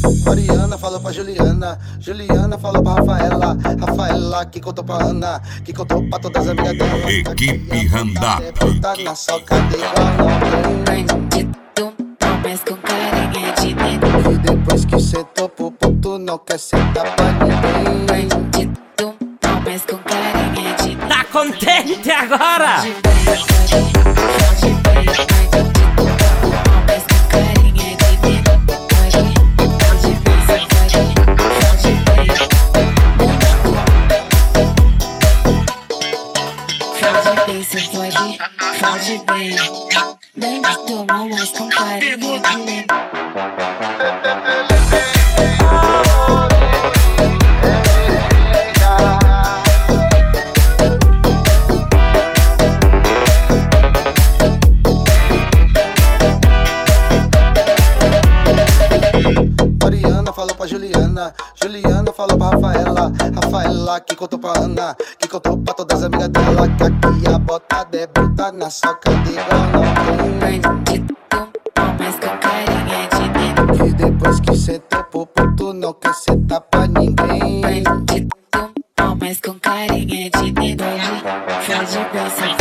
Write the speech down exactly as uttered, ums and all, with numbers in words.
Mariana falou pra Juliana, Juliana falou pra Rafaela, Rafaela que contou pra Ana, que contou pra todas as amigas dela. Equipe Randap. Tá na socada igual não tem. Bandido, mas com carinha de dentro. E depois que sentou pro ponto não quer sentar pra ninguém. Bandido, mas com carinha de dentro. Tá contente agora? Você pode, pode bem. Bem que tomou, mas com carinha de dentro. Mariana falou pra Juliana, Juliana falou pra Rafaela, Rafaela que contou pra Ana, que contou pra todas as amigas dela. Que aqui a botada é bruta na soca de igual não tem. Bandido, mas com carinha de dentro. E depois que sentou pro ponto não quer sentar pra ninguém. Bandido, mas com carinha de dentro. Pode, pode,